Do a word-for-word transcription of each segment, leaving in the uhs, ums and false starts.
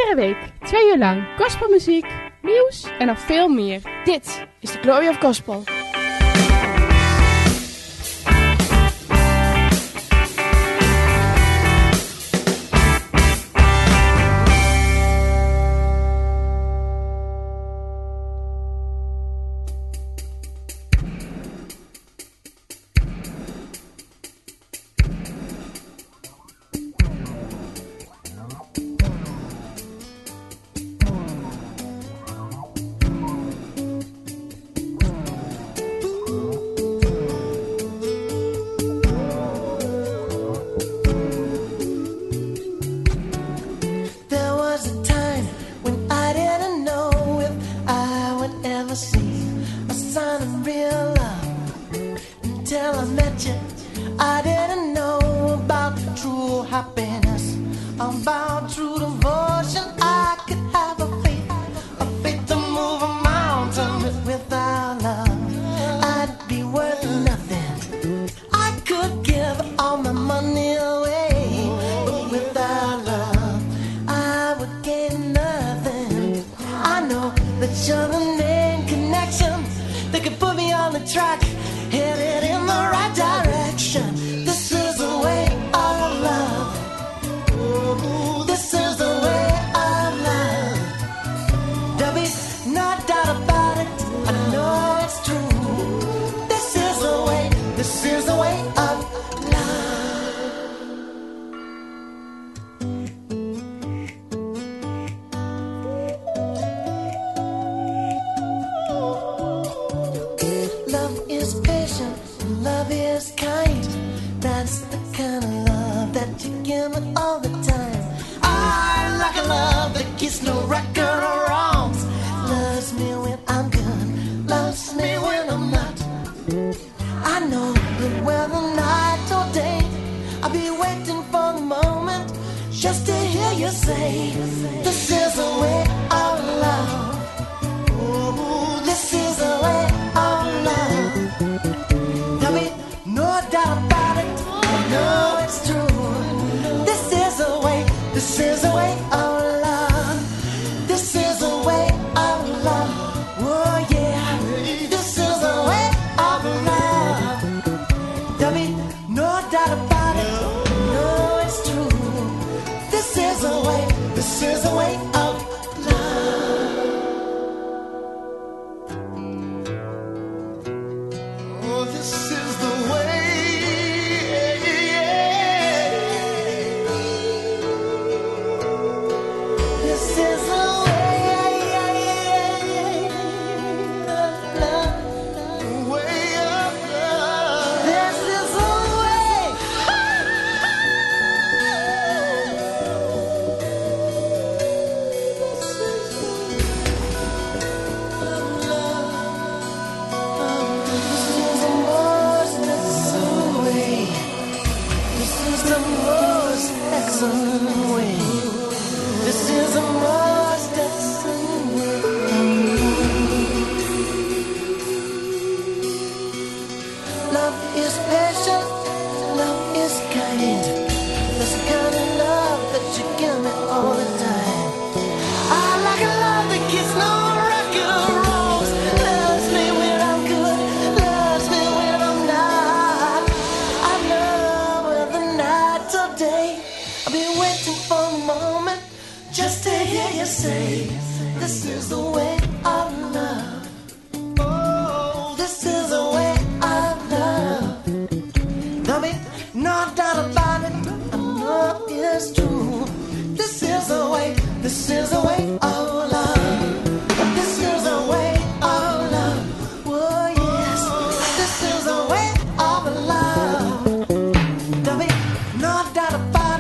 Iedere week, twee uur lang, gospelmuziek, nieuws en nog veel meer. Dit is de Glory of Gospel.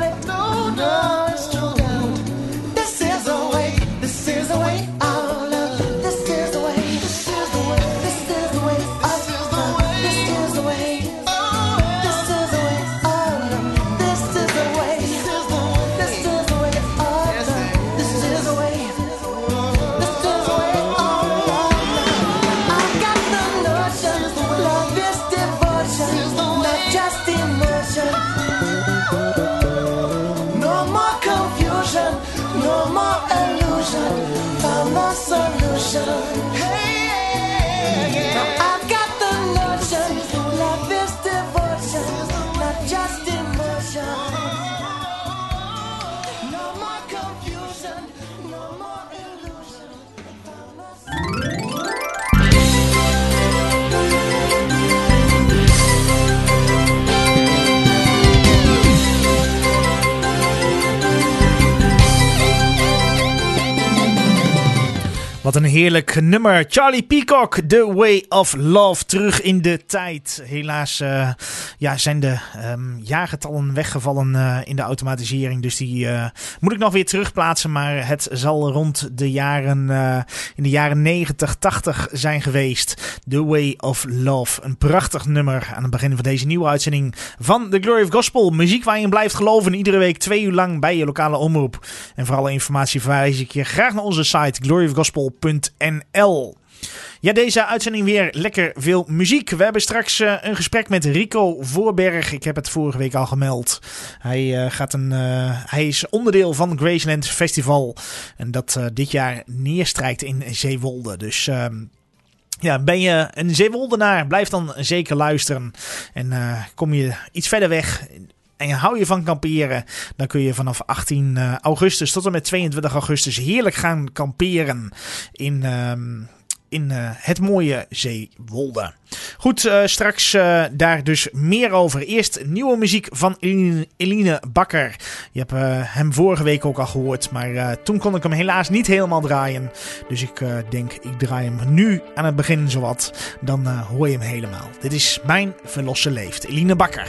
This is the way of love. Wat een heerlijk nummer. Charlie Peacock, The Way of Love. Terug in de tijd. Helaas uh, ja, zijn de um, jaargetallen weggevallen uh, in de automatisering. Dus die uh, moet ik nog weer terugplaatsen. Maar het zal rond de jaren, uh, in de jaren negentig, tachtig zijn geweest. The Way of Love. Een prachtig nummer aan het begin van deze nieuwe uitzending van The Glory of Gospel. Muziek waar je in blijft geloven. Iedere week twee uur lang bij je lokale omroep. En voor alle informatie verwijs ik je graag naar onze site glory of gospel punt n l. Ja, deze uitzending weer lekker veel muziek. We hebben straks uh, een gesprek met Rico Voorberg. Ik heb het vorige week al gemeld. Hij, uh, gaat een, uh, hij is onderdeel van het Graceland Festival. En dat uh, dit jaar neerstrijkt in Zeewolde. Dus Uh, Ja, ben je een Zeewoldenaar? Blijf dan zeker luisteren. En uh, kom je iets verder weg en je hou je van kamperen, dan kun je vanaf achttien augustus tot en met tweeëntwintig augustus heerlijk gaan kamperen in, uh, in uh, het mooie Zeewolde. Goed, uh, straks uh, daar dus meer over. Eerst nieuwe muziek van Eline, Eline Bakker. Je hebt uh, hem vorige week ook al gehoord, maar uh, toen kon ik hem helaas niet helemaal draaien. Dus ik uh, denk, ik draai hem nu aan het begin zowat. Dan uh, hoor je hem helemaal. Dit is Mijn Verlosser Leeft. Eline Bakker.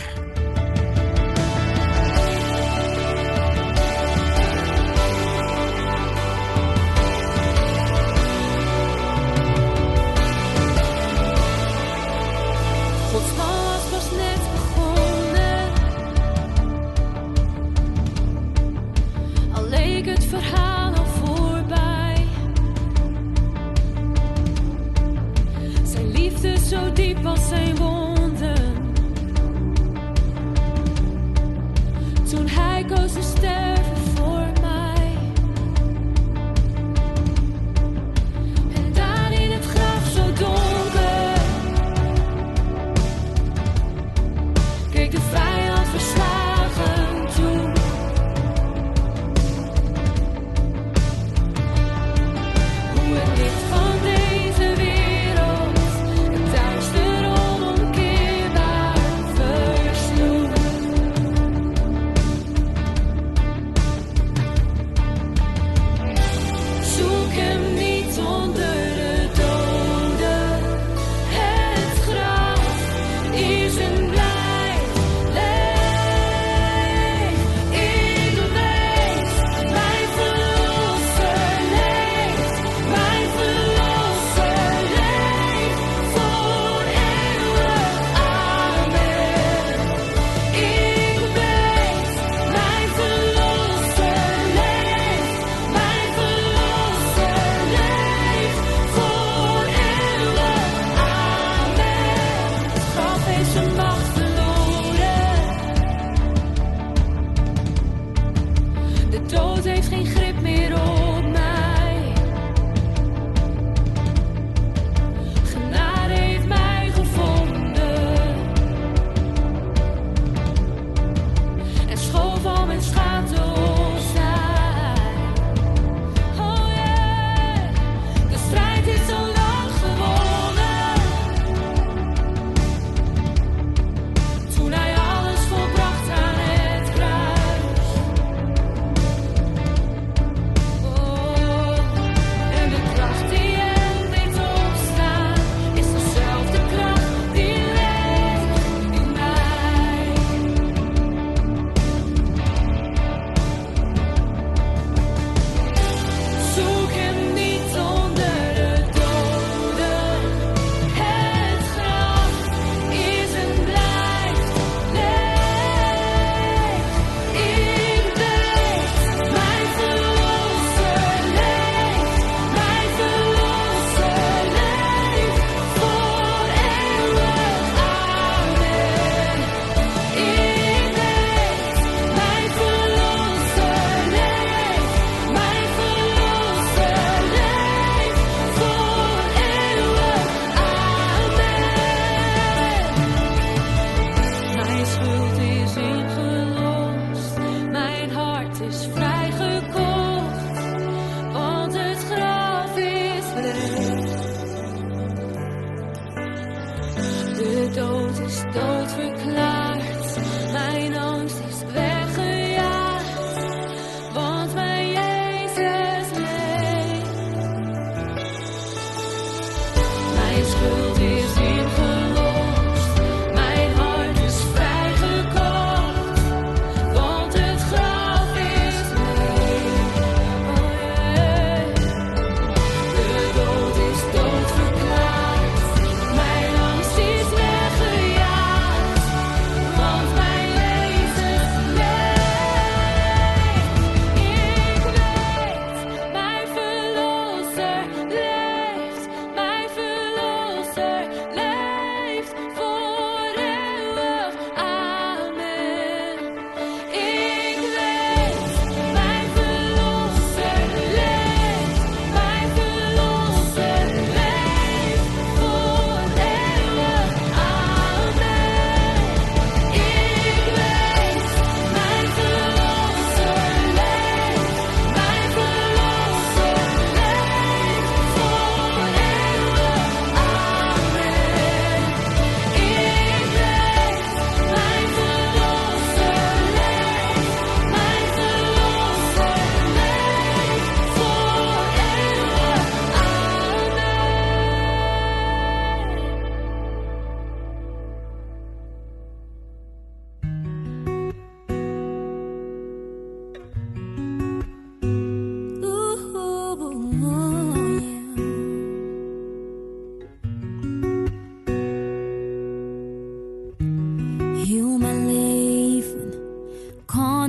Zo diep als zijn wonden.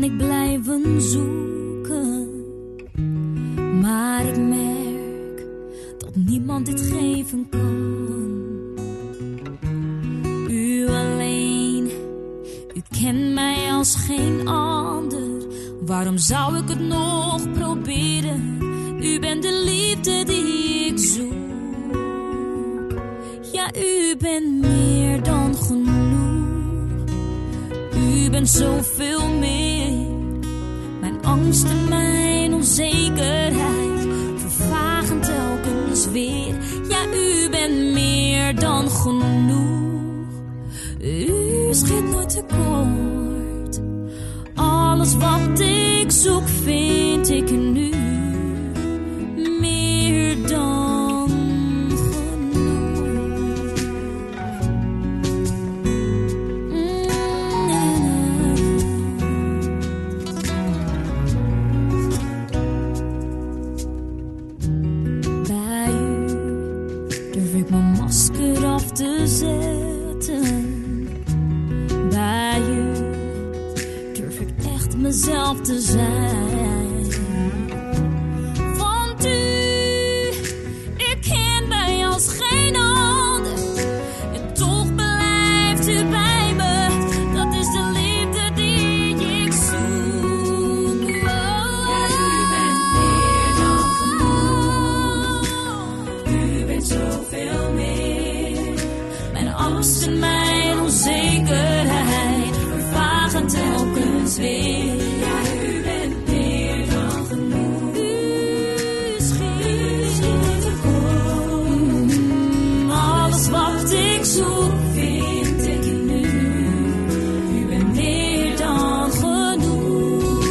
kan ik blijven zoeken. Maar ik merk dat niemand dit geven kan. U alleen, u kent mij als geen ander. Waarom zou ik het nog proberen? U bent de liefde die ik zoek. Ja, u bent meer dan genoeg. U bent zoveel meer. Mijn angsten, mijn onzekerheid vervagen telkens weer. Ja, u bent meer dan genoeg. U schiet nooit tekort. Alles wat ik zoek vind ik nu. Meer dan genoeg. Bij u durf ik mijn masker af te zetten. Bij u durf ik echt mezelf te zijn. Want u, u kent mij als geen ander. En toch blijft u bij me. Dat is de liefde die ik zoek. Oh, ja, u bent meer dan genoeg. U bent zoveel meer. Mijn angst en mijn onzekerheid vervagen telkens weer. Zoek vind ik nu. U bent meer dan genoeg.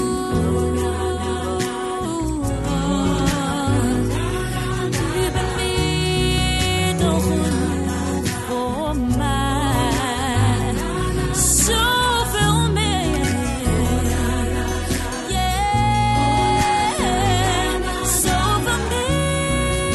U bent meer dan genoeg voor mij. Zoveel meer. Yeah. Zoveel meer.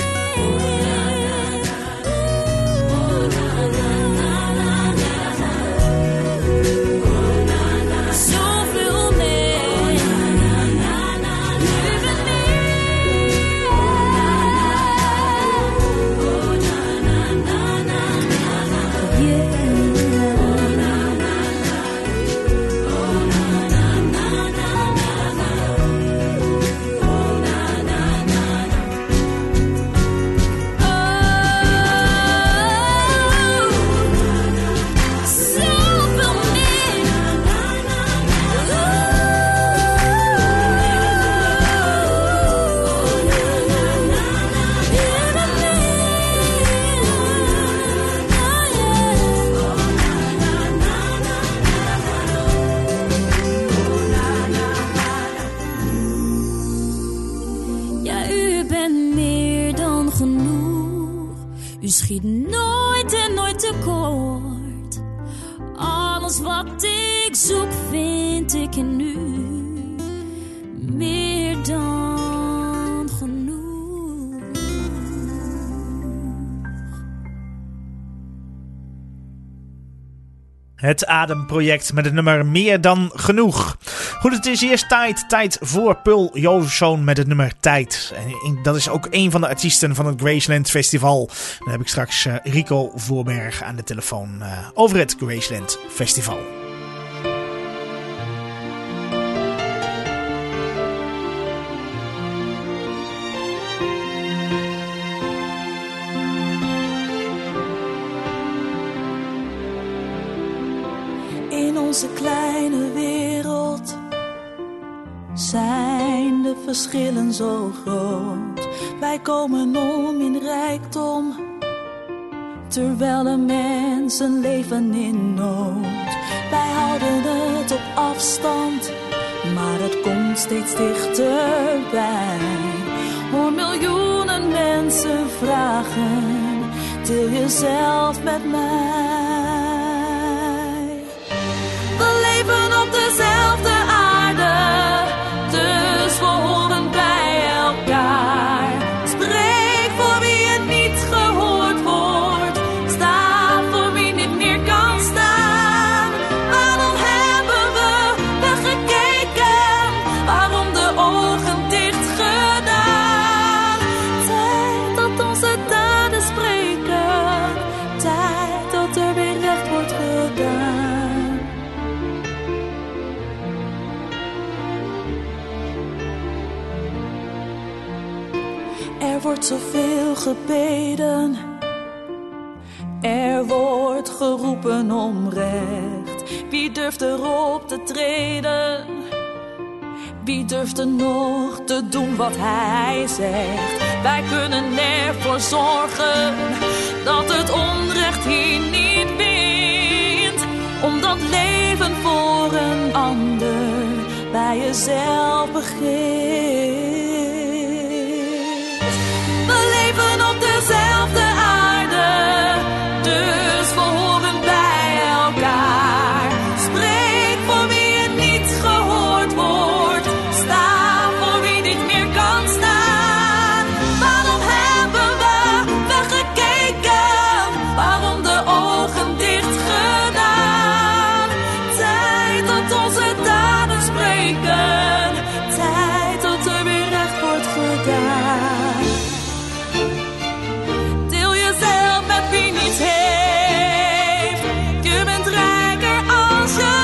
U schiet nooit en nooit tekort. Alles wat ik zoek vind ik in u. Meer dan genoeg. Het Ademproject met het nummer Meer dan Genoeg. Goed, het is eerst tijd. Tijd voor Pul Jozefzoon met het nummer Tijd. En dat is ook een van de artiesten van het Graceland Festival. Dan heb ik straks uh, Rico Voorberg aan de telefoon uh, over het Graceland Festival. In onze kleine wereld zijn de verschillen zo groot. Wij komen om in rijkdom, terwijl de mensen leven in nood. Wij houden het op afstand, maar het komt steeds dichterbij. Hoor miljoenen mensen vragen, deel jezelf met mij. We leven op dezelfde aarde, dus we horen bij elkaar. Spreek voor wie het niet gehoord wordt, sta voor wie niet meer kan staan. Waarom hebben we weggekeken? wordt zoveel gebeden. Er wordt geroepen om recht. Wie durft erop te treden? Wie durft er nog te doen wat hij zegt? Wij kunnen ervoor zorgen dat het onrecht hier niet wint. Omdat leven voor een ander bij jezelf begint. We leven op dezelfde aarde, dus we horen bij elkaar. Spreek voor wie je niet gehoord wordt. Sta voor wie niet meer kan staan. Waarom hebben we weggekeken? Waarom de ogen dicht gedaan? Tijd dat onze daden spreken. Tijd dat er weer recht wordt gedaan. Deel jezelf met wie niets heeft. Je bent rijker als je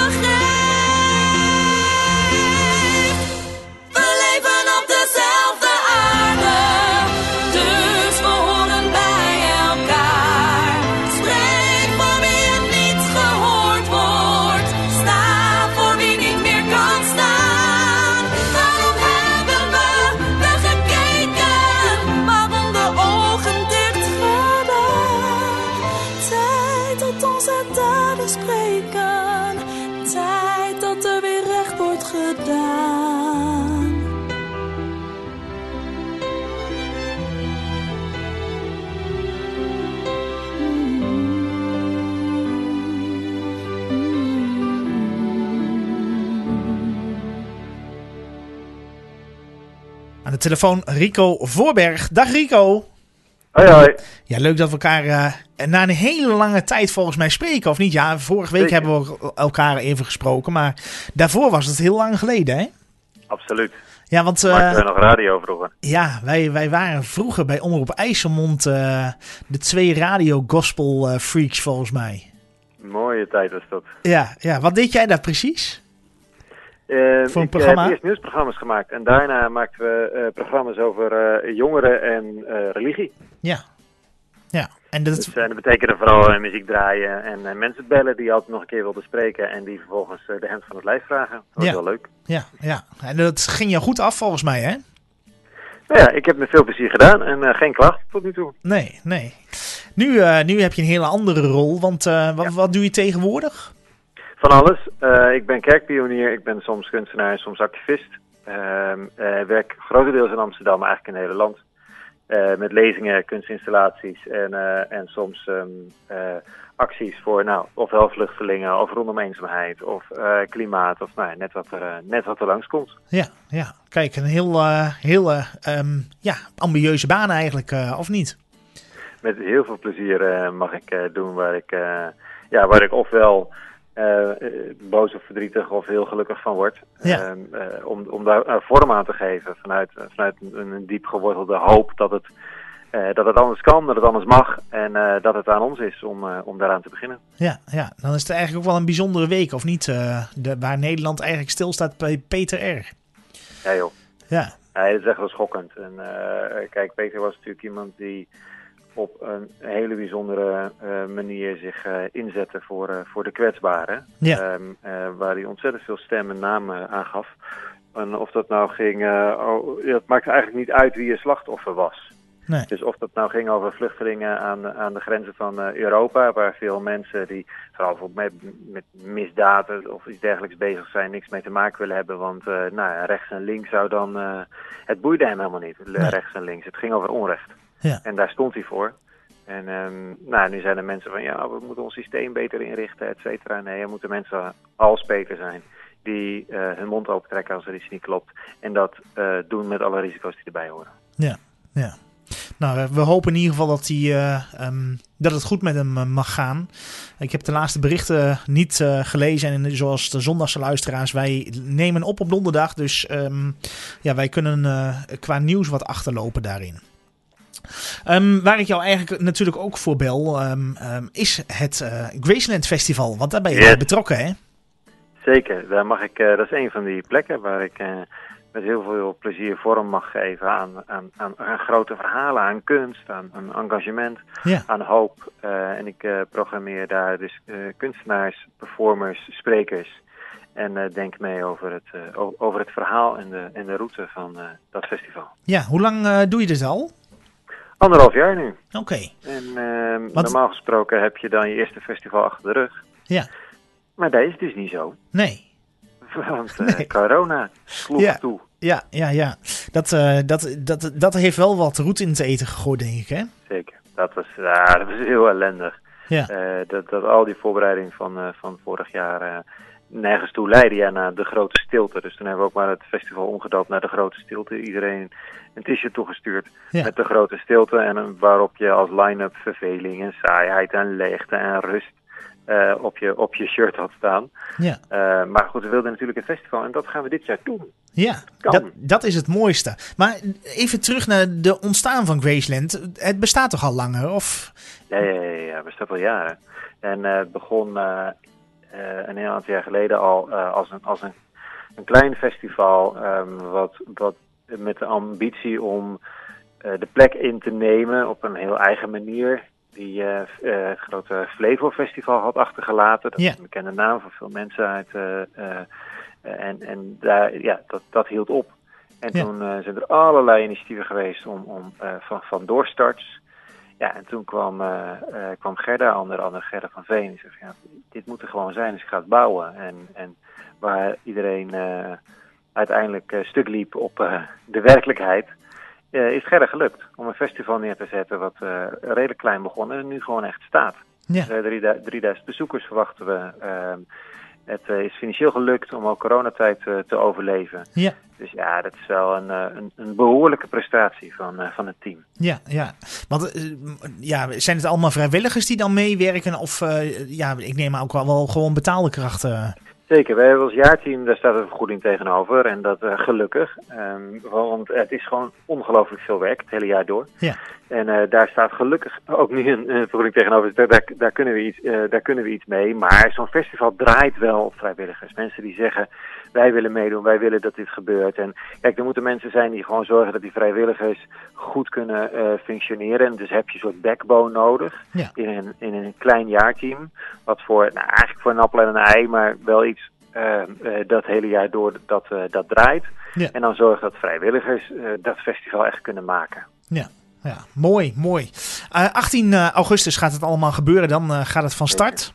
geeft. We leven op dezelfde aarde, dus we horen bij elkaar. Spreek voor wie je niet gehoord wordt. Sta voor wie niet meer kan staan. Waarom hebben we weggekeken? Waarom de ogen dicht gedaan? Tijd dat onze daden spreken. Tijd dat er weer recht wordt gedaan. Aan de telefoon Rico Voorberg. Dag Rico. Hoi, hoi. Ja, leuk dat we elkaar uh, na een hele lange tijd volgens mij spreken, of niet? Ja, vorige week Zeker. hebben we elkaar even gesproken, maar daarvoor was het heel lang geleden, hè? Absoluut. Ja, want Maakten uh, we nog radio vroeger. ja, wij, wij waren vroeger bij Omroep IJsselmond uh, de twee radio gospel uh, freaks volgens mij. Mooie tijd was dat. Ja, ja, wat deed jij daar precies? Uh, Voor een ik programma? heb eerst nieuwsprogramma's gemaakt en daarna maakten we uh, programma's over uh, jongeren en uh, religie. Ja, ja. En dat, Dus, uh, dat betekende vooral uh, muziek draaien en uh, mensen bellen die altijd nog een keer wilden spreken en die vervolgens uh, de hemd van het lijf vragen. Dat was Ja. wel leuk. ja, ja. En dat ging je goed af volgens mij, hè? Nou ja, ik heb met veel plezier gedaan en uh, geen klacht tot nu toe. Nee, nee. Nu, uh, nu heb je een hele andere rol, want uh, wat, Ja. wat doe je tegenwoordig? Van alles. Uh, ik ben kerkpionier, ik ben soms kunstenaar, soms activist. Uh, uh, werk grotendeels in Amsterdam, eigenlijk in het hele land. Uh, met lezingen, kunstinstallaties en, uh, en soms um, uh, acties voor nou, ofwel vluchtelingen of rondom eenzaamheid of uh, klimaat of nou, ja, net, wat er, uh, net wat er langskomt. Ja, ja. Kijk, een heel, uh, heel uh, um, ja, ambitieuze baan eigenlijk, uh, of niet? Met heel veel plezier uh, mag ik uh, doen waar ik, uh, ja, waar ik ofwel uh, uh, boos of verdrietig of heel gelukkig van word. Ja. Uh, uh, om, om daar uh, vorm aan te geven vanuit, uh, vanuit een, een diep gewortelde hoop dat het, uh, dat het anders kan, dat het anders mag en uh, dat het aan ons is om, uh, om daaraan te beginnen. Ja, ja, dan is het eigenlijk ook wel een bijzondere week, of niet? Uh, de, waar Nederland eigenlijk stilstaat bij Peter R. Ja joh, Ja, ja, dat is echt wel schokkend. En, uh, kijk, Peter was natuurlijk iemand die op een hele bijzondere uh, manier zich uh, inzette voor, uh, voor de kwetsbaren. Ja. Um, uh, waar hij ontzettend veel stem en namen aangaf. En of dat nou ging, uh, oh, het maakte eigenlijk niet uit wie je slachtoffer was. nee. Dus of dat nou ging over vluchtelingen aan, aan de grenzen van uh, Europa, waar veel mensen die vooral met, met misdaden of iets dergelijks bezig zijn, niks mee te maken willen hebben. Want uh, nou, rechts en links zou dan, uh, het boeide hem helemaal niet, Nee. rechts en links. Het ging over onrecht. Ja. En daar stond hij voor. En um, nou, nu zijn er mensen van, ja, we moeten ons systeem beter inrichten, et cetera. Nee, er moeten mensen als Peter zijn die uh, hun mond opentrekken als er iets niet klopt. En dat uh, doen met alle risico's die erbij horen. Ja, ja. Nou, we hopen in ieder geval dat, die, uh, um, dat het goed met hem uh, mag gaan. Ik heb de laatste berichten niet uh, gelezen. En zoals de zondagse luisteraars, wij nemen op op donderdag. Dus um, ja, wij kunnen uh, qua nieuws wat achterlopen daarin. Um, waar ik jou eigenlijk natuurlijk ook voor bel, um, um, is het uh, Graceland Festival. Want daar ben je Yes. bij betrokken, hè? Zeker, daar mag ik, uh, dat is een van die plekken waar ik uh, met heel veel plezier vorm mag geven aan, aan, aan, aan grote verhalen, aan kunst, aan, aan engagement, Ja. aan hoop. Uh, en ik uh, programmeer daar dus uh, kunstenaars, performers, sprekers en uh, denk mee over het, uh, over het verhaal en de, en de route van uh, dat festival. Ja, hoe lang uh, doe je dit al? Anderhalf jaar nu. Oké. Okay. En uh, Wat... normaal gesproken heb je dan je eerste festival achter de rug. Ja. Maar dat is dus niet zo. Nee. Want uh, Nee. corona sloeg Ja. toe. Ja, ja, ja. Dat, uh, dat, dat, dat heeft wel wat roet in het eten gegooid, denk ik, hè? Zeker. Dat was, uh, dat was heel ellendig. Ja. Uh, dat, dat al die voorbereiding van, uh, van vorig jaar uh, nergens toe leidde. Ja, naar de grote stilte. Dus toen hebben we ook maar het festival omgedoopt naar de grote stilte. Iedereen een t-shirt toegestuurd Ja. met de grote stilte. En uh, waarop je als line-up verveling en saaiheid en leegte en rust uh, op, je, op je shirt had staan. Ja. Uh, maar goed, we wilden natuurlijk het festival en dat gaan we dit jaar doen. Ja, Kan. dat, dat is het mooiste. Maar even terug naar de ontstaan van Graceland. Het bestaat toch al langer? Of... Ja, ja, ja, ja, het bestaat al jaren. En uh, het begon uh, uh, een heel aantal jaar geleden al uh, als, een, als een, een klein festival. Um, wat, wat met de ambitie om uh, de plek in te nemen op een heel eigen manier. Die uh, uh, het grote Flevo Festival had achtergelaten. Dat Ja. is een bekende naam voor veel mensen uit... Uh, uh, Uh, en en daar, ja, dat, dat hield op. En Ja. toen uh, zijn er allerlei initiatieven geweest om, om, uh, van, van doorstarts. Ja, en toen kwam, uh, uh, kwam Gerda, onder andere Gerda van Veen. Die zei, ja, dit moet er gewoon zijn, dus ik ga het bouwen. En, en waar iedereen uh, uiteindelijk uh, stuk liep op uh, de werkelijkheid, uh, is Gerda gelukt om een festival neer te zetten wat uh, redelijk klein begon en nu gewoon echt staat. Ja. Uh, drieduizend bezoekers verwachten we. Uh, Het uh, is financieel gelukt om ook coronatijd uh, te overleven. Ja. Dus ja, dat is wel een, uh, een, een behoorlijke prestatie van, uh, van het team. Ja, ja. Want uh, ja, zijn het allemaal vrijwilligers die dan meewerken? Of uh, ja, ik neem ook wel, wel gewoon betaalde krachten. Zeker, wij hebben als jaarteam, daar staat een vergoeding tegenover. En dat uh, gelukkig. Um, want het is gewoon ongelooflijk veel werk, het hele jaar door. Ja. En uh, daar staat gelukkig ook nu een, een vergoeding tegenover. Dus daar, daar, daar, kunnen we iets, uh, daar kunnen we iets mee. Maar zo'n festival draait wel op vrijwilligers. Mensen die zeggen, wij willen meedoen, wij willen dat dit gebeurt. En kijk, er moeten mensen zijn die gewoon zorgen dat die vrijwilligers goed kunnen uh, functioneren. En dus heb je een soort backbone nodig Ja. in, een, in een klein jaarteam. Wat voor, nou eigenlijk voor een appel en een ei, maar wel iets uh, uh, dat hele jaar door dat, uh, dat draait. Ja. En dan zorgen dat vrijwilligers uh, dat festival echt kunnen maken. Ja. Ja, mooi, mooi. Uh, achttien augustus gaat het allemaal gebeuren. Dan uh, gaat het van start.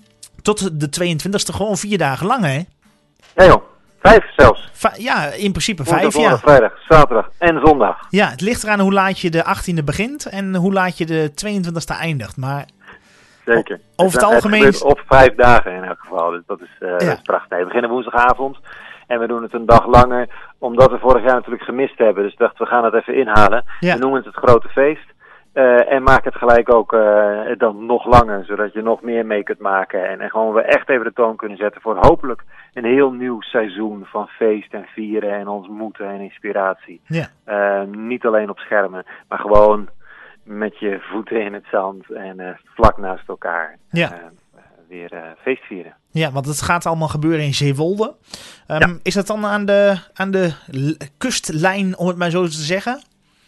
Tot de tweeëntwintigste, gewoon vier dagen lang, hè? Ja joh, vijf zelfs. Va- ja, in principe Woensdag, vijf, ja. donderdag, vrijdag, zaterdag en zondag. Ja, het ligt eraan hoe laat je de achttiende begint en hoe laat je de tweeëntwintigste eindigt. Maar Zeker. over het het algemeen... gebeurt op vijf dagen in elk geval. Dus dat is, uh, Ja. dat is prachtig. Nee, we beginnen woensdagavond. En we doen het een dag langer, omdat we vorig jaar natuurlijk gemist hebben. Dus dachten we gaan het even inhalen. Ja. We noemen het het grote feest. Uh, en maak het gelijk ook uh, dan nog langer, zodat je nog meer mee kunt maken. En, en gewoon we echt even de toon kunnen zetten voor hopelijk een heel nieuw seizoen van feest en vieren en ontmoeten en inspiratie. Ja. Uh, niet alleen op schermen, maar gewoon met je voeten in het zand en uh, vlak naast elkaar Ja. uh, weer uh, feest vieren. Ja, want het gaat allemaal gebeuren in Zeewolde. Um, Ja. Is dat dan aan de, aan de l- kustlijn, om het maar zo te zeggen?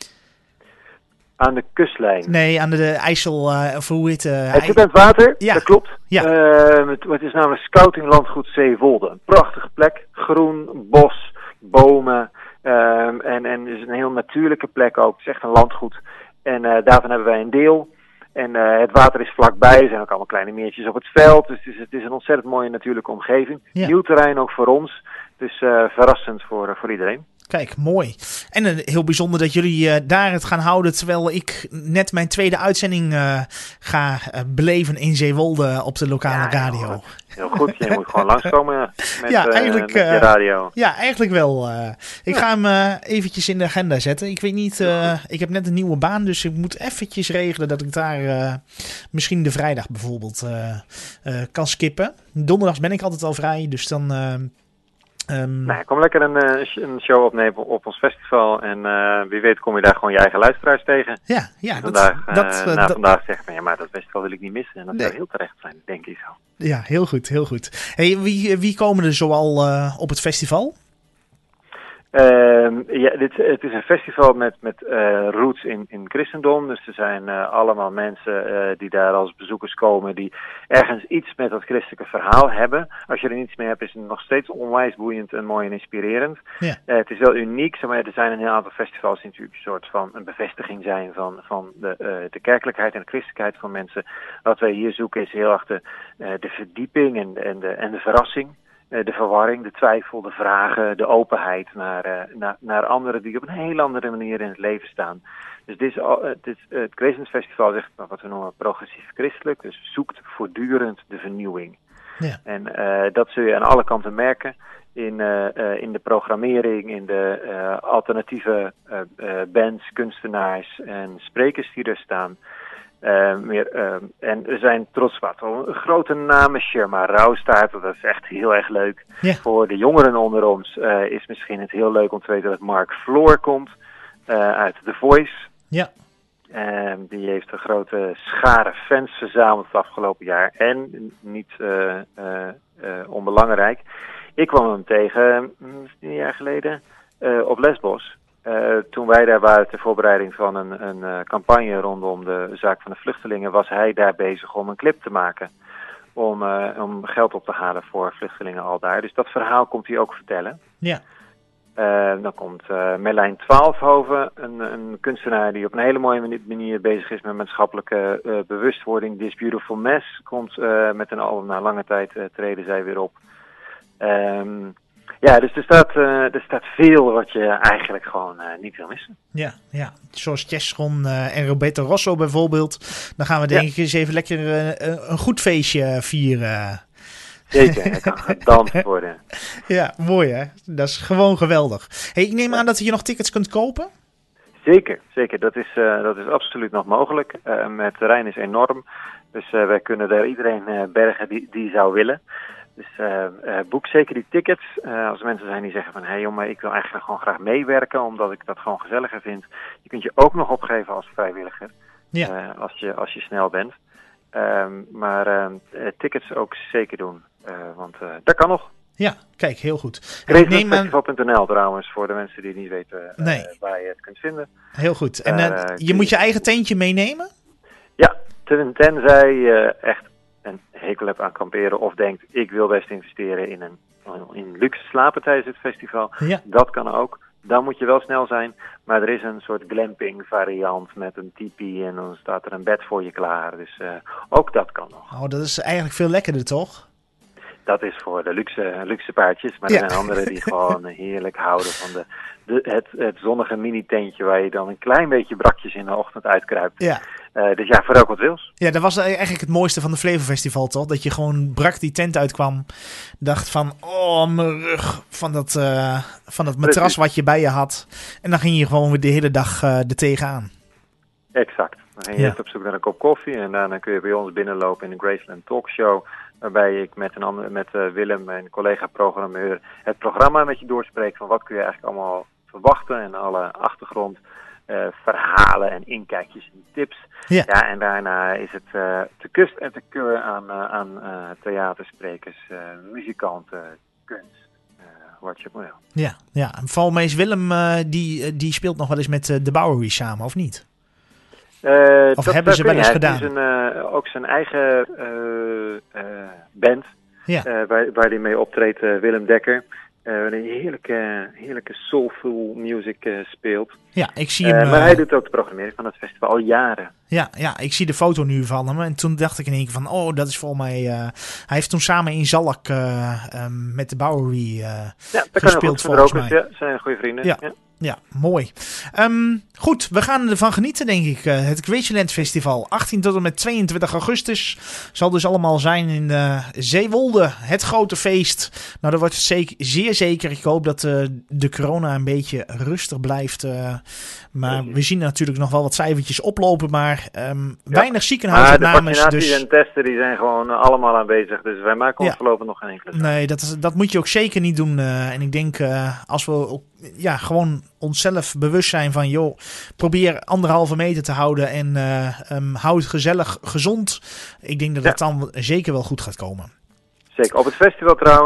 Aan de kustlijn. Nee, aan de, de IJssel, uh, of hoe heet het? Het zit aan het water, Ja. dat klopt. Ja. Uh, het, het is namelijk Scoutinglandgoed Zeewolde. Een prachtige plek, groen, bos, bomen. Um, en, en het is een heel natuurlijke plek ook. Het is echt een landgoed. En uh, daarvan hebben wij een deel. En uh, het water is vlakbij. Er zijn ook allemaal kleine meertjes op het veld. Dus het is, het is een ontzettend mooie natuurlijke omgeving. Ja. Nieuw terrein ook voor ons. Dus uh, verrassend voor, uh, voor iedereen. Kijk, mooi. En uh, heel bijzonder dat jullie uh, daar het gaan houden, terwijl ik net mijn tweede uitzending uh, ga uh, beleven in Zeewolde op de lokale Ja, radio. Heel, heel goed, je moet gewoon langskomen met, Ja, uh, eigenlijk, met je uh, radio. Ja, eigenlijk wel. Uh, ik Ja. ga hem uh, eventjes in de agenda zetten. Ik weet niet, uh, ik heb net een nieuwe baan, dus ik moet eventjes regelen dat ik daar uh, misschien de vrijdag bijvoorbeeld uh, uh, kan skippen. Donderdags ben ik altijd al vrij, dus dan... Uh, Um, Nou, kom lekker een, uh, een show opnemen op ons festival. En uh, wie weet kom je daar gewoon je eigen luisteraars tegen. Ja, ja. Dat, vandaag, uh, dat, uh, na dat, vandaag zegt men, ja, maar dat festival wil ik niet missen. En dat Nee. zou heel terecht zijn, denk ik zo. Ja, heel goed, heel goed. Hey, wie, wie komen er zoal uh, op het festival? Um, ja, dit, het is een festival met, met uh, roots in, in christendom. Dus er zijn uh, allemaal mensen uh, die daar als bezoekers komen die ergens iets met dat christelijke verhaal hebben. Als je er niets mee hebt, is het nog steeds onwijs boeiend en mooi en inspirerend. Ja. Uh, het is wel uniek, zeg maar, er zijn een heel aantal festivals die natuurlijk een soort van een bevestiging zijn van, van de, uh, de kerkelijkheid en de christelijkheid van mensen. Wat wij hier zoeken is heel erg de, uh, de verdieping en, en, de, en de verrassing. De verwarring, de twijfel, de vragen, de openheid naar, uh, naar, naar anderen die op een heel andere manier in het leven staan. Dus dit is al, uh, dit, uh, het Graceland Festival zegt wat we noemen progressief christelijk, dus zoekt voortdurend de vernieuwing. Ja. En uh, dat zul je aan alle kanten merken in, uh, uh, in de programmering, in de uh, alternatieve uh, uh, bands, kunstenaars en sprekers die er staan. Uh, meer, uh, en er zijn trots wat grote namen. Sherma Rouwstaart, dat is echt heel erg leuk. Ja. Voor de jongeren onder ons uh, is misschien het heel leuk om te weten dat Mark Floor komt uh, uit The Voice. Ja. Uh, die heeft een grote schare fans verzameld het afgelopen jaar. En niet uh, uh, uh, onbelangrijk, ik kwam hem tegen uh, een jaar geleden uh, op Lesbos. Uh, toen wij daar waren ter voorbereiding van een, een uh, campagne rondom de zaak van de vluchtelingen, was hij daar bezig om een clip te maken. Om, uh, om geld op te halen voor vluchtelingen al daar. Dus dat verhaal komt hij ook vertellen. Ja. Uh, dan komt uh, Merlijn Twaalfhoven, een, een kunstenaar die op een hele mooie manier bezig is met maatschappelijke uh, bewustwording. This Beautiful Mess komt uh, met een album na lange tijd uh, treden zij weer op. Um, Ja, dus er staat, uh, er staat veel wat je eigenlijk gewoon uh, niet wil missen. Ja, ja. Zoals Chesron uh, en Roberto Rosso bijvoorbeeld. Dan gaan we denk ik ja. eens even lekker uh, een goed feestje vieren. Zeker, er kan gedanst worden. Ja, mooi hè. Dat is gewoon geweldig. Hey, ik neem aan dat je nog tickets kunt kopen? Zeker, zeker. Dat is, uh, dat is absoluut nog mogelijk. Uh, het terrein is enorm. Dus uh, wij kunnen daar iedereen uh, bergen die, die zou willen. Dus uh, uh, boek zeker die tickets. Uh, als er mensen zijn die zeggen van, hé hey, joh, maar ik wil eigenlijk gewoon graag meewerken, omdat ik dat gewoon gezelliger vind. Je kunt je ook nog opgeven als vrijwilliger, ja. uh, als, je, als je snel bent. Um, maar uh, tickets ook zeker doen, uh, want uh, dat kan nog. Ja, kijk, heel goed. Gracelandfestival punt n l trouwens, voor de mensen die niet weten uh, nee. waar je het kunt vinden. Heel goed. En uh, uh, je moet je eigen tentje meenemen? Ja, ten, tenzij je uh, echt een hekel hebt aan kamperen of denkt, ik wil best investeren in een in luxe slapen tijdens het festival. Ja. Dat kan ook. Dan moet je wel snel zijn. Maar er is een soort glamping variant met een tipi en dan staat er een bed voor je klaar. Dus uh, ook dat kan nog. Oh, dat is eigenlijk veel lekkerder, toch? Dat is voor de luxe, luxe paardjes. Maar ja. er zijn anderen die gewoon heerlijk houden van de, de, het, het zonnige mini-tentje waar je dan een klein beetje brakjes in de ochtend uitkruipt. Ja. Uh, dus ja, voor elk wat wils. Ja, dat was eigenlijk het mooiste van de Flevo Festival, toch? Dat je gewoon brak die tent uitkwam. Dacht van, oh, mijn rug. Van dat, uh, van dat matras Precies. wat je bij je had. En dan ging je gewoon weer de hele dag uh, er tegenaan. Exact. Dan ging je ja. echt op zoek naar een kop koffie. En daarna kun je bij ons binnenlopen in de Graceland Talkshow. Waarbij ik met, een ander, met uh, Willem, mijn collega-programmeur, het programma met je doorspreek. Van wat kun je eigenlijk allemaal verwachten. En alle achtergrond. Uh, verhalen en inkijkjes en tips. Ja. ja, en daarna is het uh, te kust en te keur aan, uh, aan uh, theatersprekers, uh, muzikanten, kunst. Uh, wat je wil. Ja, ja. Valmees Willem, uh, die, die speelt nog wel eens met uh, de Bowery samen, of niet? Uh, of hebben ze wel eens gedaan? Hij heeft dus uh, ook zijn eigen uh, uh, band, ja. uh, waar, waar hij mee optreedt, uh, Willem Dekker. Uh, een heerlijke, heerlijke soulful music uh, speelt. Ja, ik zie hem... Uh, maar hij doet ook de programmering van het festival al jaren. Ja, ja, ik zie de foto nu van hem. En toen dacht ik in één keer van, oh, dat is volgens mij... Uh, hij heeft toen samen in Zalk uh, um, met de Bowery uh, ja, dat gespeeld kan volgens mij. Ja, zijn goede vrienden. Ja. Ja. Ja, mooi. Um, goed, we gaan ervan genieten, denk ik. Uh, het Graceland Festival, achttien tot en met tweeëntwintig augustus. Zal dus allemaal zijn in uh, Zeewolde, het grote feest. Nou, dat wordt zeker, zeer zeker. Ik hoop dat uh, de corona een beetje rustig blijft. Uh, maar we zien natuurlijk nog wel wat cijfertjes oplopen. Maar um, ja. weinig ziekenhuisopnames. Maar de vaccinaties dus... en testen die zijn gewoon allemaal aanwezig. Dus wij maken ons ja. voorlopig nog geen enkele zaak. Nee, dat, is, dat moet je ook zeker niet doen. Uh, en ik denk, uh, als we ook, ja, gewoon onszelf bewust zijn van, joh, probeer anderhalve meter te houden en uh, um, hou het gezellig gezond. Ik denk dat het ja. dan zeker wel goed gaat komen. Zeker. Op het festival trouwens,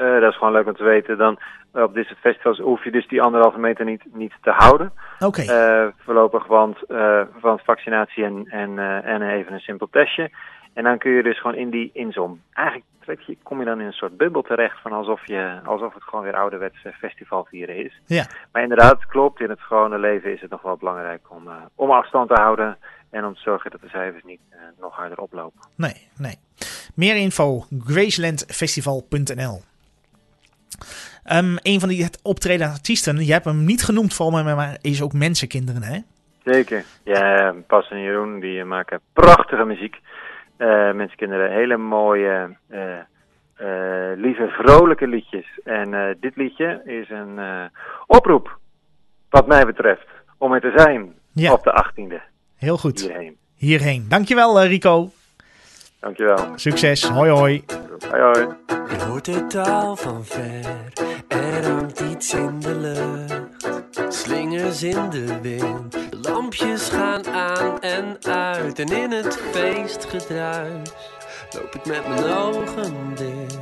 Uh, dat is gewoon leuk om te weten. Dan uh, op dit soort festivals hoef je dus die anderhalve meter niet, niet te houden. Oké. Okay. Uh, voorlopig, want uh, van vaccinatie en, en, uh, en even een simpel testje. En dan kun je dus gewoon in die inzom. Eigenlijk je, kom je dan in een soort bubbel terecht van alsof, je, alsof het gewoon weer ouderwets festival vieren is. Ja. Maar inderdaad, klopt. In het gewone leven is het nog wel belangrijk om, uh, om afstand te houden. En om te zorgen dat de cijfers niet uh, nog harder oplopen. Nee, nee. Meer info, gracelandfestival punt n l. Um, een van die optredende artiesten, je hebt hem niet genoemd voor me, maar is ook Mensenkinderen, hè? Zeker. Ja, Bas en Jeroen, die maken prachtige muziek. Uh, Mensenkinderen, hele mooie, uh, uh, lieve, vrolijke liedjes. En uh, dit liedje is een uh, oproep, wat mij betreft, om er te zijn ja. op de achttiende. Heel goed. Hierheen. Hierheen. Dankjewel, uh, Rico. Dankjewel. Succes. Hoi, hoi. Hoi, hoi. Je hoort de taal van ver, er hangt iets in de lucht. Slingers in de wind, de lampjes gaan aan en uit. En in het feestgedruis loop ik met mijn ogen dicht.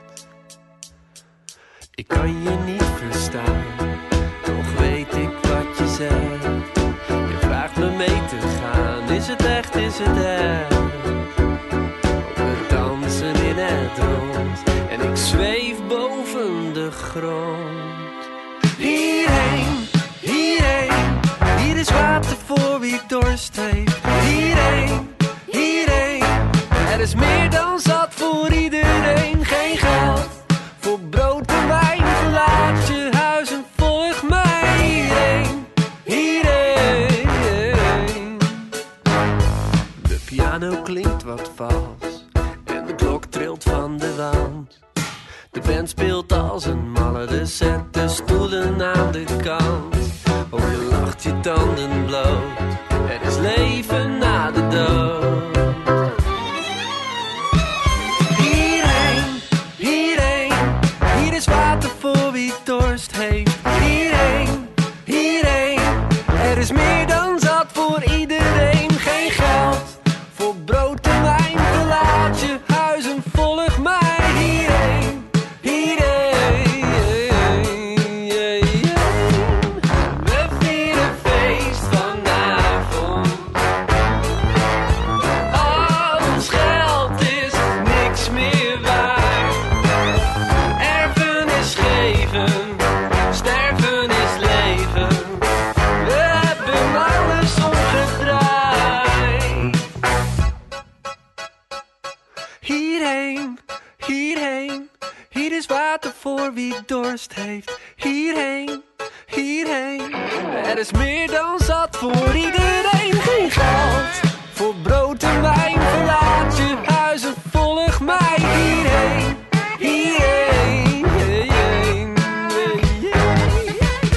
Ik kan je niet verstaan, toch weet ik wat je zegt. Je vraagt me mee te gaan, is het echt, is het echt? We dansen in het rond en ik zweef boven de grond. Hierheen, hierheen, hier is water voor wie dorst heeft. Hierheen, hierheen, er is meer dan zat voor iedereen. Geen geld voor brood en wijn, verlaat je huis en volg mij. Hierheen, hierheen. De piano klinkt wat vals en de klok trilt van de wand. De band speelt als een malle, de zet de stoelen aan de kant. Oh, je lacht je tanden bloot, er is leven na de dood. Hierheen, hierheen, hier is water voor wie dorst heeft. Hierheen, hierheen, er is meer dan zat voor iedereen. Geen geld voor brood en wijn, verlaat je huis en volg mij. Hierheen, hierheen, we vieren feest vanavond. Al ons geld is niks meer waard. Erfenis geven, sterven is leven. We hebben alles omgedraaid. Hierheen, hierheen, hier is water voor wie dorst heeft. Hierheen, hierheen, er is meer dan zat voor iedereen. Geen geld voor brood en wijn, verlaat je huis en volg mij. Hierheen, hierheen, hierheen, hierheen.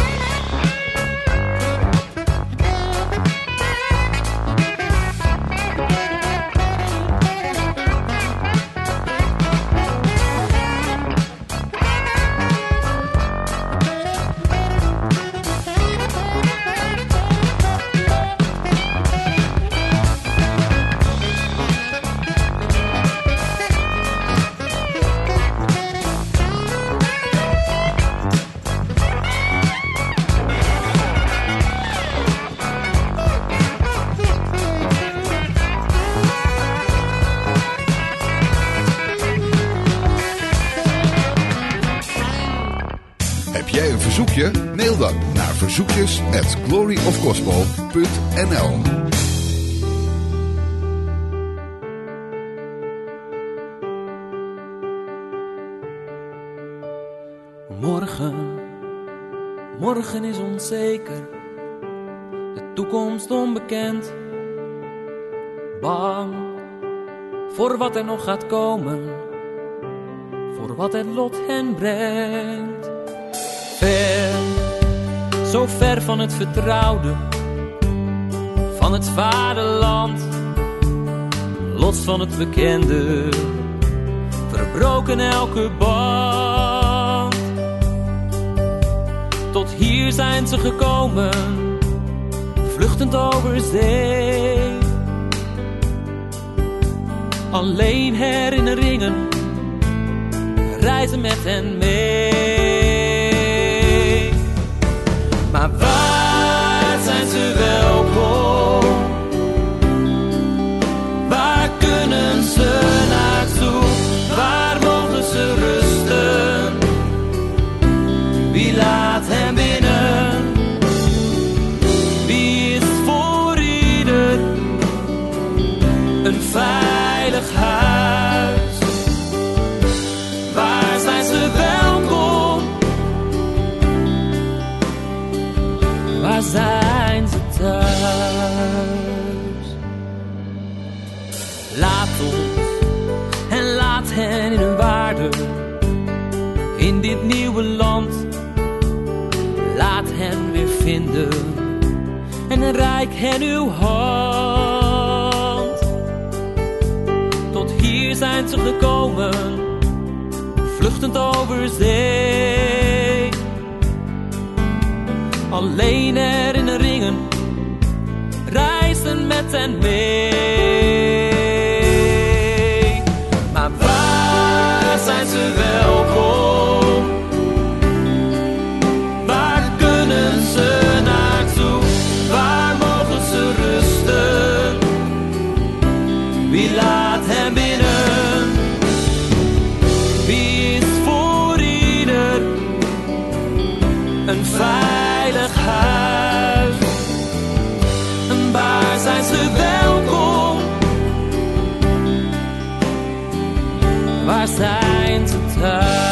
Heb jij een verzoekje? Mail dan naar verzoekjes at glory of gospel punt n l. Morgen, morgen is onzeker, de toekomst onbekend. Bang voor wat er nog gaat komen, voor wat het lot hen brengt. Ver, zo ver van het vertrouwde, van het vaderland, los van het bekende, verbroken elke band. Tot hier zijn ze gekomen, vluchtend over zee. Alleen herinneringen reizen met hen mee. Maar waar zijn ze welkom? Waar kunnen ze naartoe? Waar mogen ze rusten? Wie laat hen binnen? Wie is voor ieder een veilig huis? Waar zijn ze welkom? Waar zijn ze thuis? Laat ons en laat hen in hun waarde in dit nieuwe land. Laat hen weer vinden en reik hen uw hand. Tot hier zijn ze gekomen, vluchtend over zee. Alleen herinneringen reizen met hen mee. Maar waar zijn ze welkom? Waar kunnen ze naartoe? Waar mogen ze rusten? Wie laat hen binnen? Wie is voor ieder een veilig huis? En waar zijn ze welkom? Waar zijn ze thuis?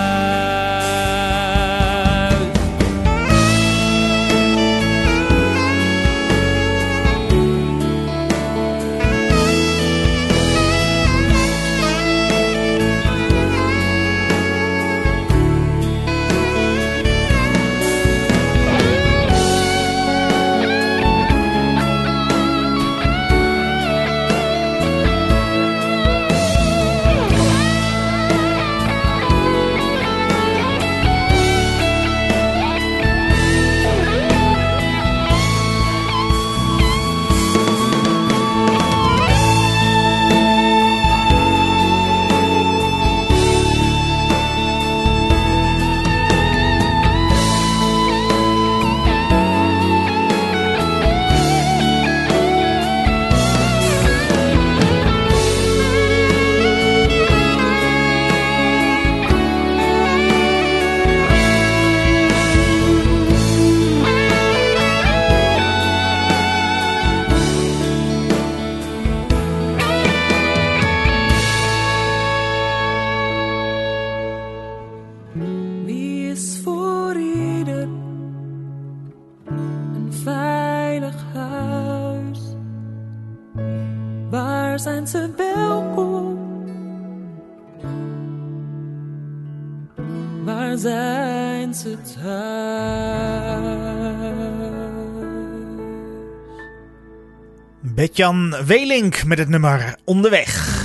Wie is voor ieder een veilig huis? Waar zijn ze welkom? Waar zijn ze thuis? Bert-Jan Weelink met het nummer Onderweg.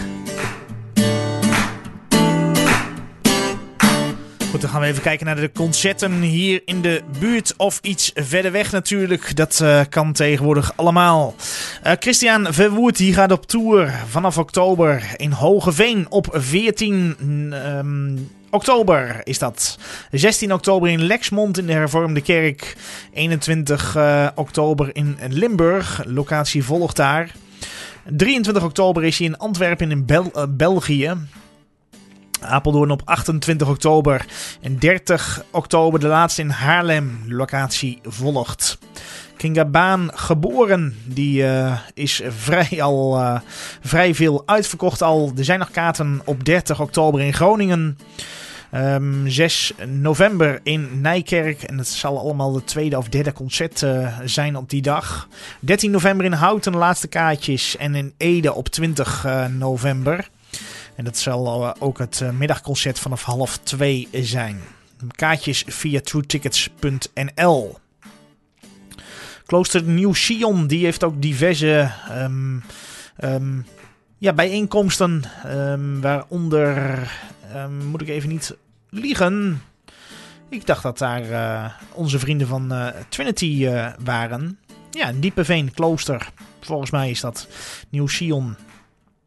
Goed, dan gaan we even kijken naar de concerten hier in de buurt of iets verder weg natuurlijk. Dat uh, kan tegenwoordig allemaal. Uh, Christian Verwoerd die gaat op tour vanaf oktober in Hogeveen op veertien um, oktober is dat. zestien oktober in Lexmond in de Hervormde Kerk. eenentwintig uh, oktober in Limburg. Locatie volgt daar. drieëntwintig oktober is hij in Antwerpen in Bel- uh, België. Apeldoorn op achtentwintig oktober en dertig oktober de laatste in Haarlem. Locatie volgt. Kinga Baan geboren, die uh, is vrij, al, uh, vrij veel uitverkocht al. Er zijn nog kaarten op dertig oktober in Groningen. Um, zes november in Nijkerk. En het zal allemaal de tweede of derde concert uh, zijn op die dag. dertien november in Houten, laatste kaartjes. En in Ede op twintig november. En dat zal uh, ook het uh, middagconcert vanaf half twee zijn. Kaartjes via true tickets punt n l. Klooster Nieuw Sion, die heeft ook diverse um, um, ja, bijeenkomsten. Um, waaronder, um, moet ik even niet liegen. Ik dacht dat daar uh, onze vrienden van uh, Trinity uh, waren. Ja, Diepeveen Klooster. Volgens mij is dat Nieuw Sion.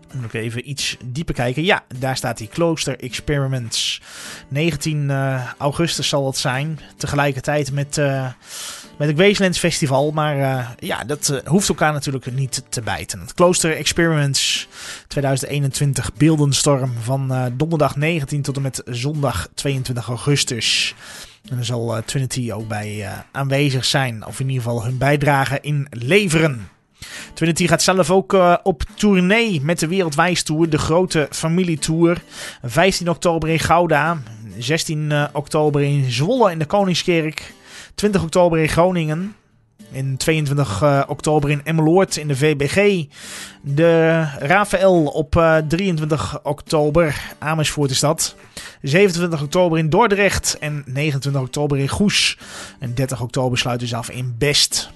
Moet ik even iets dieper kijken. Ja, daar staat die Cloister Experiments. negentien augustus zal het zijn. Tegelijkertijd met, uh, met het Wastelands Festival. Maar uh, ja, dat uh, hoeft elkaar natuurlijk niet te bijten. Het Cloister Experiments tweeduizend eenentwintig Beeldenstorm van uh, donderdag negentien tot en met zondag tweeëntwintig augustus. En daar zal uh, Trinity ook bij uh, aanwezig zijn. Of in ieder geval hun bijdrage in leveren. Trinity gaat zelf ook uh, op tournee met de Wereldwijstour, de grote familietour. vijftien oktober in Gouda, zestien oktober in Zwolle in de Koningskerk, twintig oktober in Groningen, in tweeëntwintig oktober in Emmeloord in de V B G. De Rafael op uh, drieëntwintig oktober, Amersfoort is dat. zevenentwintig oktober in Dordrecht en negenentwintig oktober in Goes. En dertig oktober sluiten ze af in Best.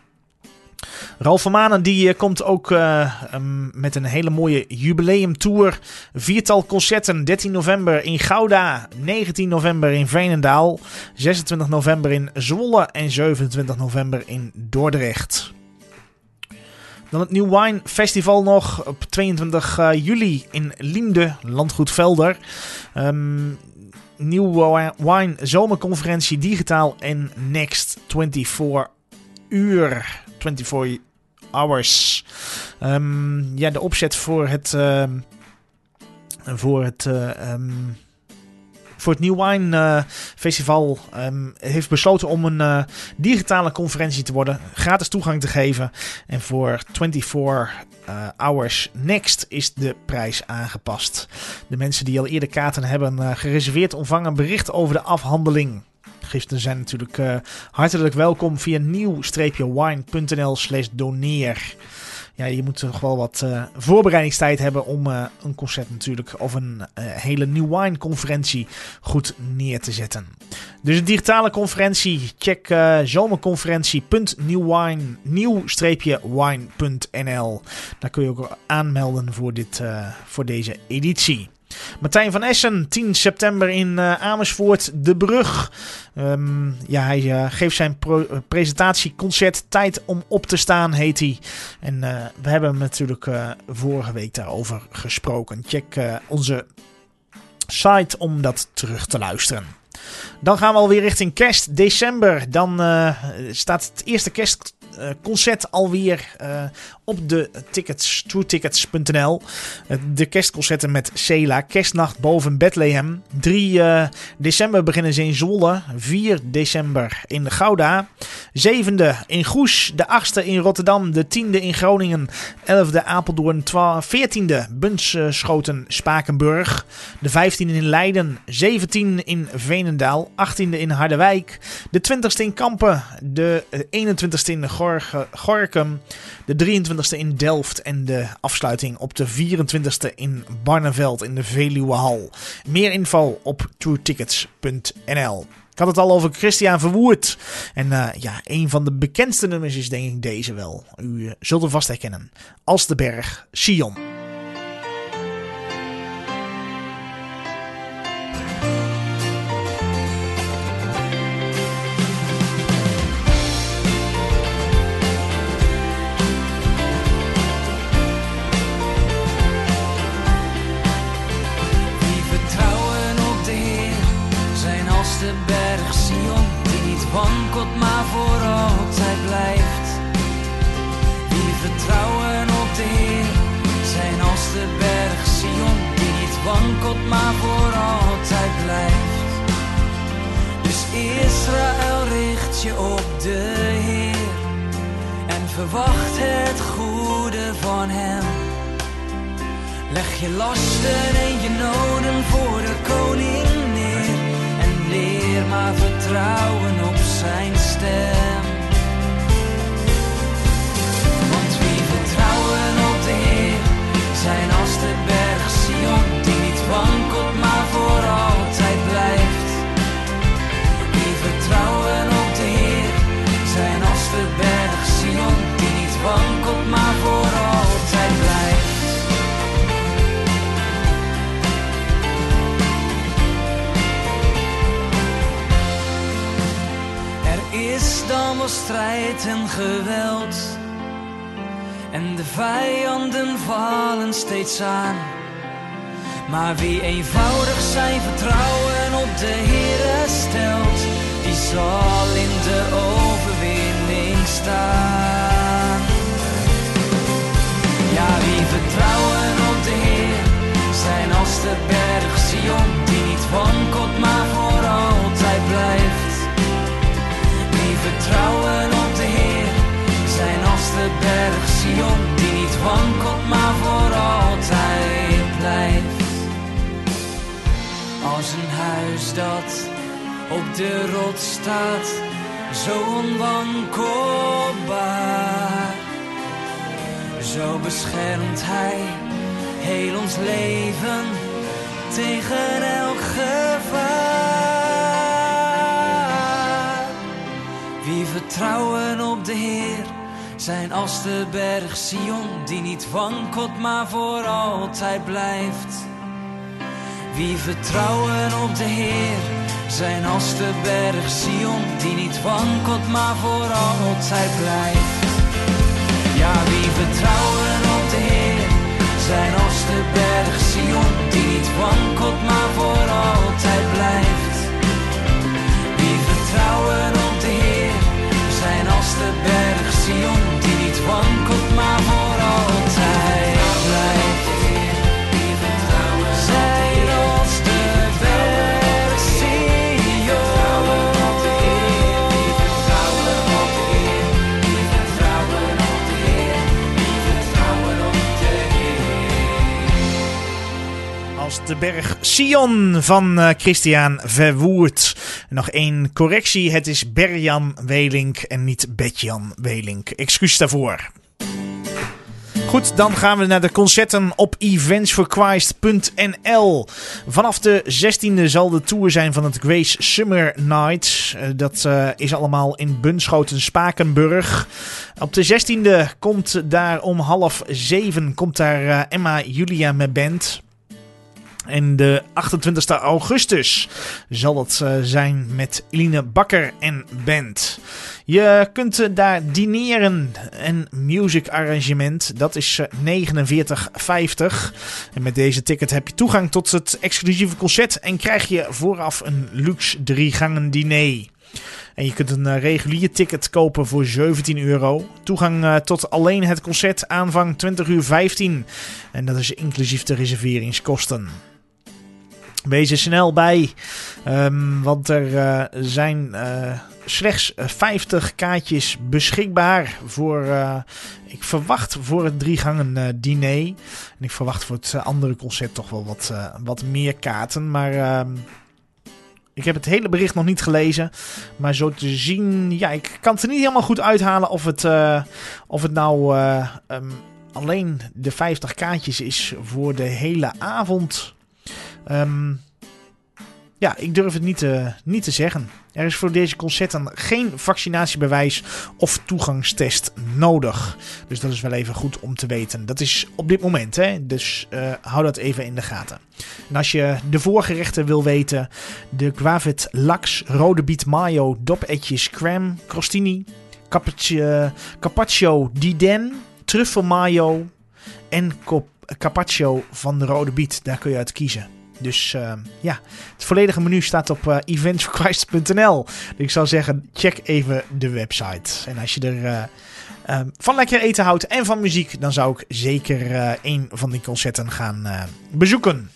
Ralf van Manen die komt ook uh, um, met een hele mooie jubileumtour. Viertal concerten. dertien november in Gouda. negentien november in Veenendaal. zesentwintig november in Zwolle. En zevenentwintig november in Dordrecht. Dan het New Wine Festival nog. Op tweeëntwintig juli in Liemde. Landgoed Velder. Um, New Wine Zomerconferentie digitaal en Next vierentwintig uur. vierentwintig hours. Um, ja, de opzet voor het uh, voor het uh, um, voor het New Wine uh, Festival um, heeft besloten om een uh, digitale conferentie te worden, gratis toegang te geven. En voor vierentwintig uh, hours next is de prijs aangepast. De mensen die al eerder kaarten hebben uh, gereserveerd ontvangen een bericht over de afhandeling. Giften zijn natuurlijk uh, hartelijk welkom via nieuw-wine.nl slash doneer. Ja, je moet nog wel wat uh, voorbereidingstijd hebben om uh, een concert natuurlijk of een uh, hele New Wine conferentie goed neer te zetten. Dus een digitale conferentie, check uh, zomerconferentie punt nieuw-wine punt n l. Daar kun je ook aanmelden voor, dit, uh, voor deze editie. Martijn van Essen, tien september in uh, Amersfoort, De Brug. Um, ja, hij uh, geeft zijn pro- presentatieconcert Tijd om op te staan, heet hij. En uh, we hebben hem natuurlijk uh, vorige week daarover gesproken. Check uh, onze site om dat terug te luisteren. Dan gaan we alweer richting kerst, december. Dan uh, staat het eerste kerstconcert alweer uh, op de tickets, true tickets punt n l. Uh, de kerstconcerten met Sela, Kerstnacht boven Bethlehem. drie december beginnen ze in Zwolle. vier december in Gouda. zevende in Goes. De achtste in Rotterdam. De tiende in Groningen. elfde Apeldoorn. veertiende Bunschoten Spakenburg. De vijftiende in Leiden. zeventiende in Veenendaal. achttiende in Harderwijk. De twintigste in Kampen. De eenentwintigste in Gorinchem. De drieëntwintigste in Delft. En de afsluiting op de vierentwintigste in Barneveld in de Veluwehal. Meer info op true tickets punt n l. Ik had het al over Christian Verwoerd. En uh, ja, een van de bekendste nummers is denk ik deze wel. U uh, zult hem vast herkennen. Als de berg Sion. Maar voor altijd blijft. Wie vertrouwen op de Heer zijn als de berg Sion, die niet wankelt maar voor altijd blijft. Dus Israël, richt je op de Heer en verwacht het goede van hem. Leg je lasten en je noden voor de koning neer en leer maar vertrouwen op zijn stem. Want wie vertrouwen op de Heer zijn als de berg Sion, die niet wankelt maar voor altijd blijft. Wie vertrouwen op de Heer zijn als de berg Sion, die niet wankelt maar voor altijd blijft. Is dan wel strijd en geweld en de vijanden vallen steeds aan. Maar wie eenvoudig zijn vertrouwen op de Heere stelt, die zal in de overwinning staan. Ja, wie vertrouwen op de Heer zijn als de berg Sion, die niet wankelt maar voor altijd blijft. Wie vertrouwen op de Heer zijn als de berg Sion, die niet wankelt maar voor altijd blijft. Als een huis dat op de rots staat, zo onwankelbaar. Zo beschermt Hij heel ons leven tegen elk gevaar. Wie vertrouwen op de Heer zijn als de berg Sion, die niet wankelt maar voor altijd blijft. Wie vertrouwen op de Heer zijn als de berg Sion, die niet wankelt maar voor altijd blijft. Ja, wie vertrouwen op de Heer zijn als de berg Sion, die niet wankelt maar voor altijd blijft. Wie vertrouwen op de Heer zijn als de berg Sion, die niet wankelt maar voor altijd blijft. De berg Sion van uh, Christian Verwoerd. Nog één correctie. Het is Berjan Welink en niet Betjan Welink. Excuus daarvoor. Goed, dan gaan we naar de concerten op events for christ punt n l. Vanaf de zestiende zal de tour zijn van het Grace Summer Nights. Uh, dat uh, is allemaal in Bunschoten-Spakenburg. Op de zestiende komt daar om half zeven komt daar uh, Emma Julia met band. En de achtentwintigste augustus zal het uh, zijn met Eline Bakker en band. Je kunt uh, daar dineren en music arrangement. Dat is uh, negenenveertig vijftig. En met deze ticket heb je toegang tot het exclusieve concert en krijg je vooraf een luxe drie gangen diner. En je kunt een uh, regulier ticket kopen voor zeventien euro. Toegang uh, tot alleen het concert aanvang twintig uur vijftien. En dat is inclusief de reserveringskosten. Wees er snel bij, um, want er uh, zijn uh, slechts vijftig kaartjes beschikbaar voor, uh, ik verwacht voor het drie gangen uh, diner. En ik verwacht voor het uh, andere concert toch wel wat, uh, wat meer kaarten, maar uh, ik heb het hele bericht nog niet gelezen. Maar zo te zien, ja, ik kan het er niet helemaal goed uithalen of het, uh, of het nou uh, um, alleen de vijftig kaartjes is voor de hele avond. Um, ja, ik durf het niet te, niet te zeggen. Er is voor deze concerten geen vaccinatiebewijs of toegangstest nodig. Dus dat is wel even goed om te weten. Dat is op dit moment, hè. Dus uh, hou dat even in de gaten. En als je de voorgerechten wil weten, de Guavet Laks, rode biet mayo, dopetjes, crème, crostini, carpaccio, carpaccio di den, truffel mayo en carpaccio van de rode biet. Daar kun je uit kiezen. Dus uh, ja, het volledige menu staat op uh, events for christ punt n l. Dus ik zou zeggen, check even de website. En als je er uh, uh, van lekker eten houdt en van muziek, dan zou ik zeker uh, een van die concerten gaan uh, bezoeken.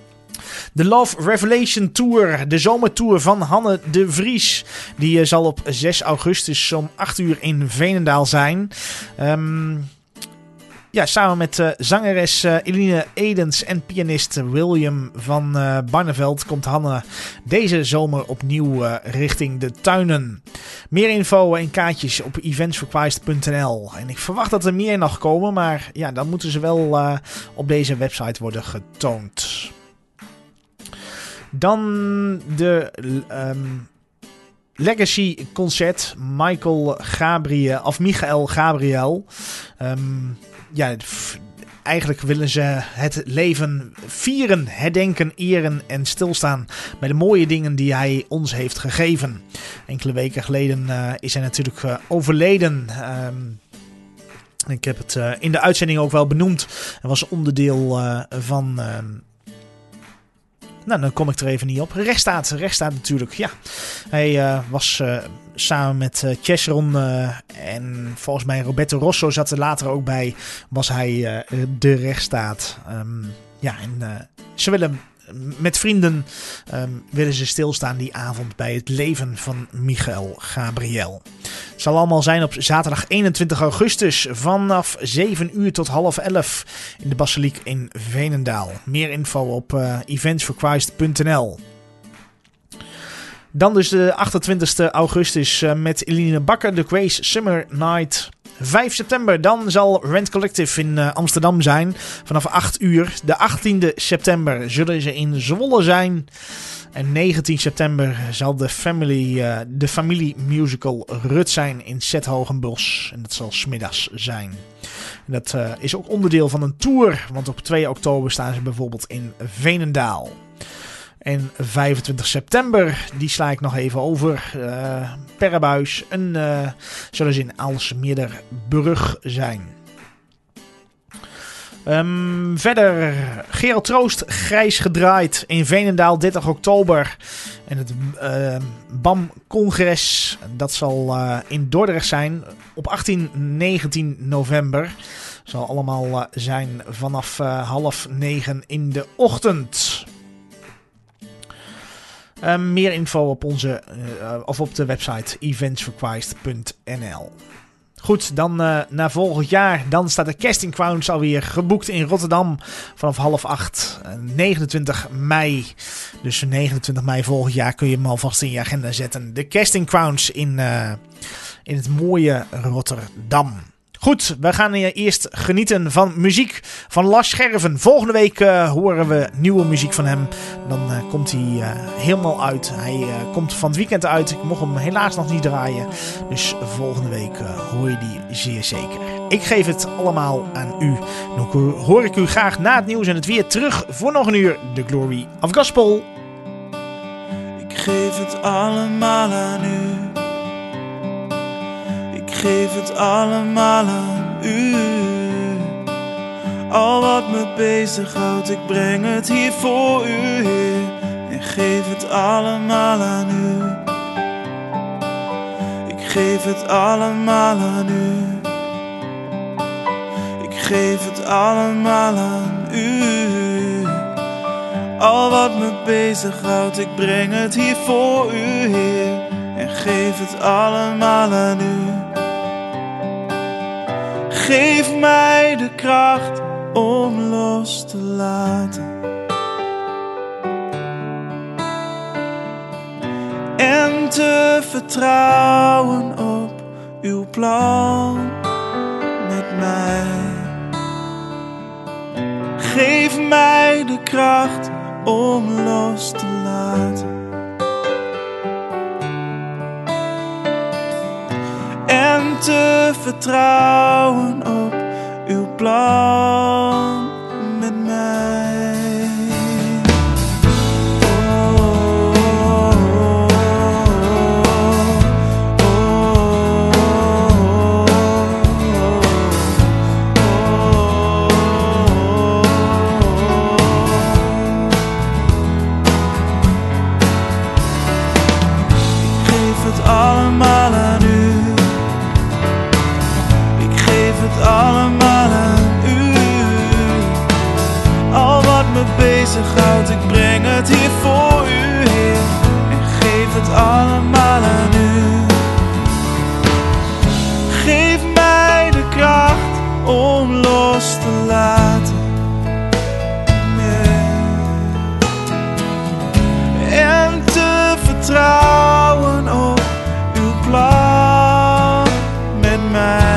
De Love Revelation Tour, de zomertour van Hanne de Vries. Die uh, zal op zes augustus om acht uur in Veenendaal zijn. Um, Ja, samen met uh, zangeres uh, Eline Edens en pianist William van uh, Barneveld komt Hanne deze zomer opnieuw uh, richting de tuinen. Meer info en kaartjes op events for christ punt n l. En ik verwacht dat er meer nog komen, maar ja, dan moeten ze wel uh, op deze website worden getoond. Dan de Um, Legacy concert Michael Gabriel of Michael Gabriel. Um, ja, f- eigenlijk willen ze het leven vieren, herdenken, eren en stilstaan bij de mooie dingen die hij ons heeft gegeven. Enkele weken geleden uh, is hij natuurlijk uh, overleden. Um, Ik heb het uh, in de uitzending ook wel benoemd. Hij was onderdeel uh, van... Uh, nou, dan kom ik er even niet op. Rechtsstaat, rechtsstaat natuurlijk, ja. Hij uh, was uh, samen met uh, Chesron uh, en volgens mij Roberto Rosso zat er later ook bij. Was hij uh, de rechtsstaat. Um, ja, en uh, ze willen... Met vrienden um, willen ze stilstaan die avond bij het leven van Michael Gabriel. Het zal allemaal zijn op zaterdag eenentwintig augustus vanaf zeven uur tot half elf in de Basiliek in Veenendaal. Meer info op uh, events for christ punt n l. Dan dus de achtentwintigste augustus uh, met Eline Bakker, de Grace Summer Night. vijf september, dan zal Rent Collective in uh, Amsterdam zijn. Vanaf acht uur. De achttiende september zullen ze in Zwolle zijn. En negentien september zal de Family, uh, de familie musical Rut zijn in 's-Hertogenbosch. En dat zal 's middags zijn. En dat uh, is ook onderdeel van een tour. Want op twee oktober staan ze bijvoorbeeld in Veenendaal. En vijfentwintig september, die sla ik nog even over. Uh, Perrebuis. En uh, zullen ze in Aalsmeerderbrug zijn. Um, verder, Gerald Troost, Grijs gedraaid in Veenendaal, dertig oktober. En het uh, B A M-congres, dat zal uh, in Dordrecht zijn op achttien en negentien november. Zal allemaal uh, zijn vanaf uh, half negen in de ochtend. Uh, meer info op onze uh, of op de website events for christ punt n l. Goed, dan uh, naar volgend jaar. Dan staat de Casting Crowns alweer geboekt in Rotterdam vanaf half acht. Uh, negenentwintig mei. Dus negenentwintig mei volgend jaar kun je hem alvast in je agenda zetten. De Casting Crowns in, uh, in het mooie Rotterdam. Goed, we gaan eerst genieten van muziek van Lars Scherven. Volgende week uh, horen we nieuwe muziek van hem. Dan uh, komt hij uh, helemaal uit. Hij uh, komt van het weekend uit. Ik mocht hem helaas nog niet draaien. Dus volgende week uh, hoor je die zeer zeker. Ik geef het allemaal aan u. Dan hoor ik u graag na het nieuws en het weer terug voor nog een uur. The Glory of Gospel. Ik geef het allemaal aan u. Ik geef het allemaal aan u. Al wat me bezighoudt, ik breng het hier voor u, Heer. En geef het allemaal aan u. Ik geef het allemaal aan u. Ik geef het allemaal aan u. Al wat me bezighoudt, ik breng het hier voor u, Heer. En geef het allemaal aan u. Geef mij de kracht om los te laten en te vertrouwen op uw plan met mij. Geef mij de kracht om los te laten en te vertrouwen op uw plan met mij. Oh, oh, oh, oh, Ik geef het allemaal aan u. Allemaal aan u. Al wat me bezighoudt, ik breng het hier voor u, Heer. En geef het allemaal aan u. Geef mij de kracht om los te laten. En te vertrouwen op uw plan met mij.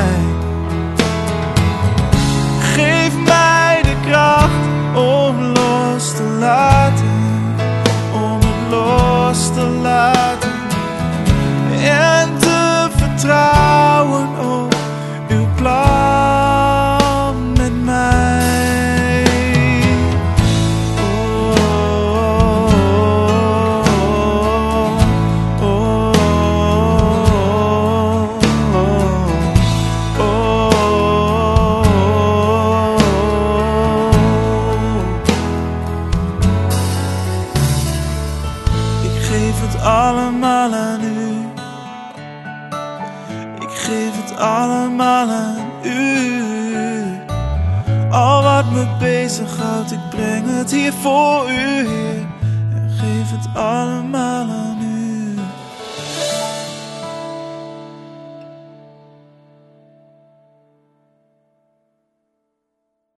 Om los te laten, om het los te laten. allemaal aan u. Ik geef het allemaal aan u. Al wat me bezighoudt, ik breng het hier voor u, Heer. En geef het allemaal aan u.